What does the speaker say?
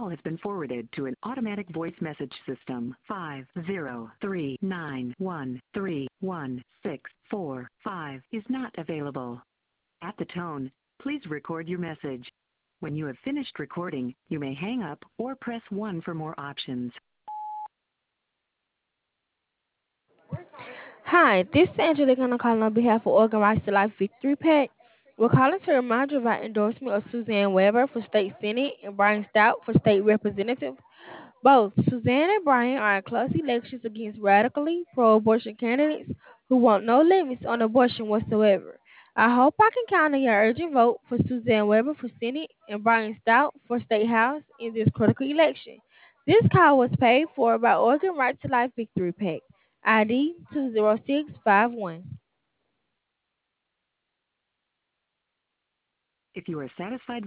call has been forwarded to an automatic voice message system. 50391311645 is not available. At the tone, please record your message. When you have finished recording, you may hang up or press 1 for more options. Hi, this is Angelica and I'm calling on behalf of Organ Rights to Life Victory PAC. We're calling to remind you of our endorsement of Suzanne Weber for State Senate and Brian Stout for State Representative. Both Suzanne and Brian are in close elections against radically pro-abortion candidates who want no limits on abortion whatsoever. I hope I can count on your urgent vote for Suzanne Weber for Senate and Brian Stout for State House in this critical election. This call was paid for by Organ Right to Life Victory PAC, ID 20651. If you are satisfied